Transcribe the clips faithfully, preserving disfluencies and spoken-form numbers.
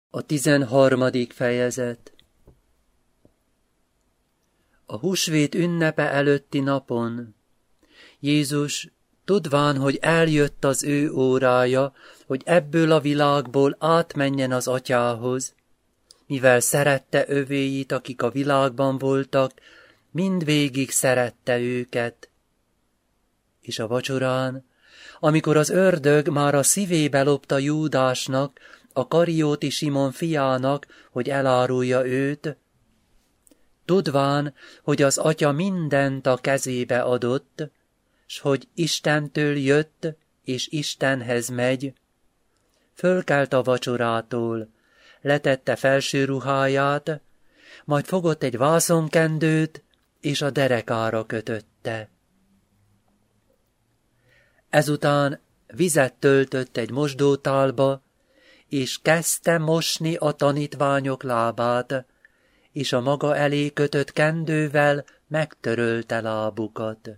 A tizenharmadik fejezet. A húsvét ünnepe előtti napon Jézus, tudván, hogy eljött az ő órája, hogy ebből a világból átmenjen az Atyához, mivel szerette övéit, akik a világban voltak, mindvégig szerette őket. És a vacsorán, amikor az ördög már a szívébe lopta Júdásnak, a Karióti Simon fiának, hogy elárulja őt, tudván, hogy az Atya mindent a kezébe adott, s hogy Istentől jött, és Istenhez megy, fölkelt a vacsorától, letette felső ruháját, majd fogott egy vászonkendőt, és a derekára kötötte. Ezután vizet töltött egy mosdótálba, és kezdte mosni a tanítványok lábát, és a maga elé kötött kendővel megtörölte lábukat.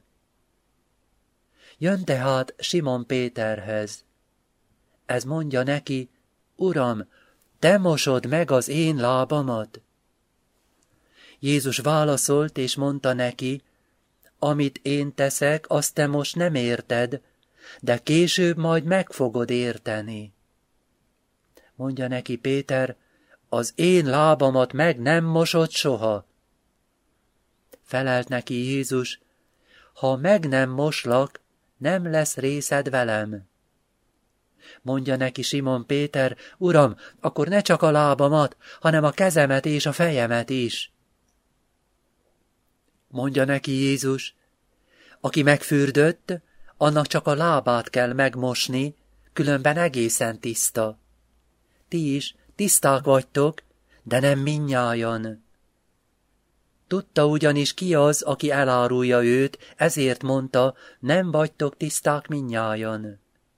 Jön tehát Simon Péterhez. Ez mondja neki: Uram, te mosod meg az én lábamat? Jézus válaszolt és mondta neki: Amit én teszek, azt te most nem érted, de később majd meg fogod érteni. Mondja neki Péter: Az én lábamat meg nem mosod soha. Felelt neki Jézus: Ha meg nem moslak, nem lesz részed velem. Mondja neki Simon Péter: Uram, akkor ne csak a lábamat, hanem a kezemet és a fejemet is. Mondja neki Jézus: Aki megfürdött, annak csak a lábát kell megmosni, különben egészen tiszta. Ti is tiszták vagytok, de nem mindnyájan. Tudta ugyanis ki az, aki elárulja őt, ezért mondta: Nem vagytok tiszták mindnyájan.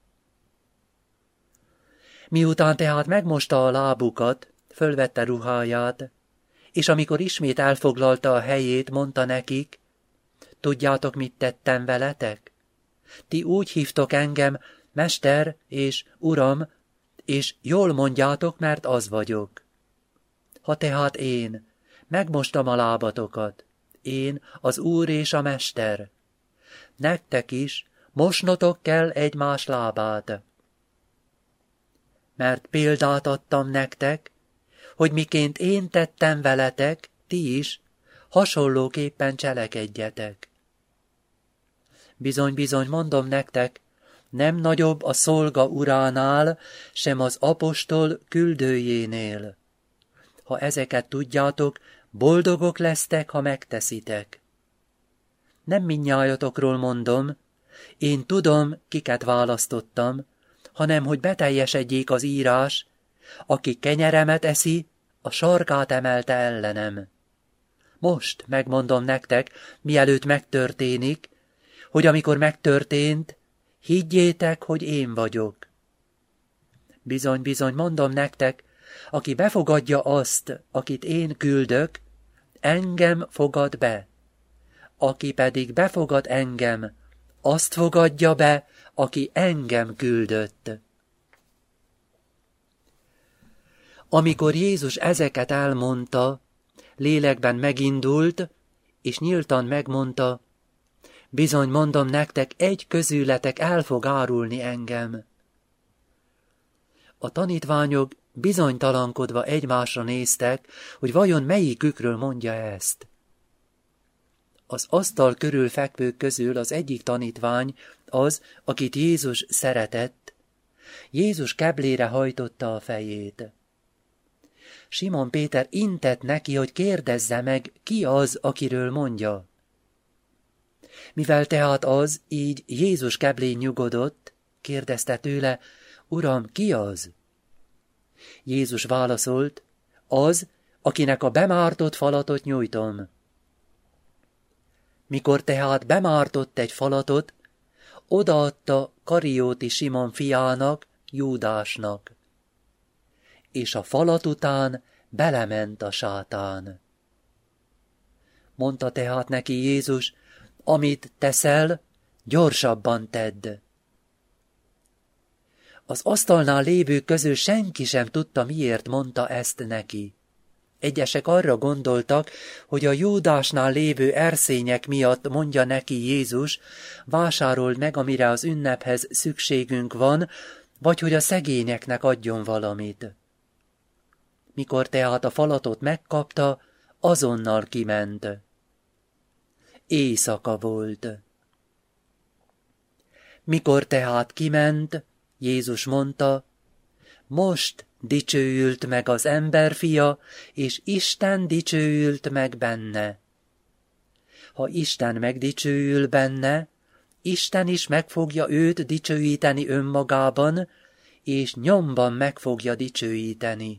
Miután tehát megmosta a lábukat, fölvette ruháját, és amikor ismét elfoglalta a helyét, mondta nekik: Tudjátok, mit tettem veletek? Ti úgy hívtok engem Mester és Uram, és jól mondjátok, mert az vagyok. Ha tehát én megmostam a lábatokat, én az Úr és a Mester, nektek is mosnotok kell egymás lábát. Mert példát adtam nektek, hogy miként én tettem veletek, ti is hasonlóképpen cselekedjetek. Bizony-bizony mondom nektek, nem nagyobb a szolga uránál, sem az apostol küldőjénél. Ha ezeket tudjátok, boldogok lesztek, ha megteszitek. Nem mindnyájatokról mondom, én tudom, kiket választottam, hanem hogy beteljesedjék az írás: Aki kenyeremet eszi, a sarkát emelte ellenem. Most megmondom nektek, mielőtt megtörténik, hogy amikor megtörtént, higgyétek, hogy én vagyok. Bizony-bizony mondom nektek, aki befogadja azt, akit én küldök, engem fogad be. Aki pedig befogad engem, azt fogadja be, aki engem küldött. Amikor Jézus ezeket elmondta, lélekben megindult, és nyíltan megmondta: Bizony mondom nektek, egy közületek el fog árulni engem. A tanítványok bizonytalankodva egymásra néztek, hogy vajon melyikükről mondja ezt. Az asztal körül fekvők közül az egyik tanítvány, az, akit Jézus szeretett, Jézus keblére hajtotta a fejét. Simon Péter intett neki, hogy kérdezze meg, ki az, akiről mondja. Mivel tehát az így Jézus keblén nyugodott, kérdezte tőle: Uram, ki az? Jézus válaszolt: Az, akinek a bemártott falatot nyújtom. Mikor tehát bemártott egy falatot, odaadta Karióti Simon fiának, Júdásnak. És a falat után belement a sátán. Mondta tehát neki Jézus: Amit teszel, gyorsabban tedd. Az asztalnál lévők közül senki sem tudta, miért mondta ezt neki. Egyesek arra gondoltak, hogy a Júdásnál lévő erszények miatt mondja neki Jézus, vásárold meg, amire az ünnephez szükségünk van, vagy hogy a szegényeknek adjon valamit. Mikor tehát a falatot megkapta, azonnal kiment. Éjszaka volt. Mikor tehát kiment, Jézus mondta, most dicsőült meg az emberfia, és Isten dicsőült meg benne. Ha Isten megdicsőül benne, Isten is meg fogja őt dicsőíteni önmagában, és nyomban meg fogja dicsőíteni.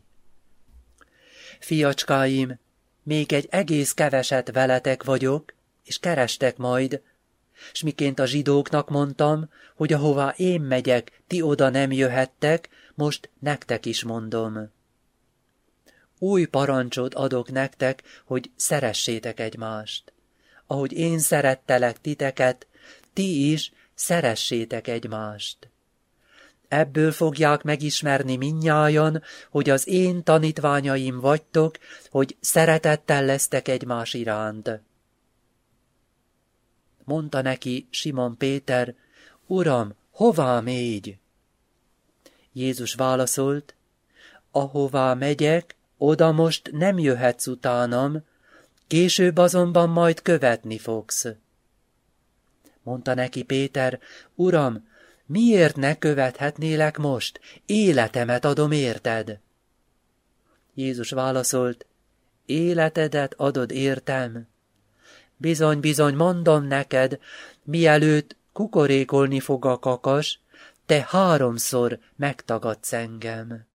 Fiacskáim, még egy egész keveset veletek vagyok, és kerestek majd, s miként a zsidóknak mondtam, hogy ahová én megyek, ti oda nem jöhettek, most nektek is mondom. Új parancsot adok nektek, hogy szeressétek egymást. Ahogy én szerettelek titeket, ti is szeressétek egymást. Ebből fogják megismerni mindnyájan, hogy az én tanítványaim vagytok, hogy szeretettel lesztek egymás iránt. Mondta neki Simon Péter, Uram, hová mégy? Jézus válaszolt, ahová megyek, oda most nem jöhetsz utánam, később azonban majd követni fogsz. Mondta neki Péter, Uram, miért ne követhetnélek most? Életemet adom érted. Jézus válaszolt, életedet adod értem? Bizony, bizony, mondom neked, mielőtt kukorékolni fog a kakas, te háromszor megtagadsz engem.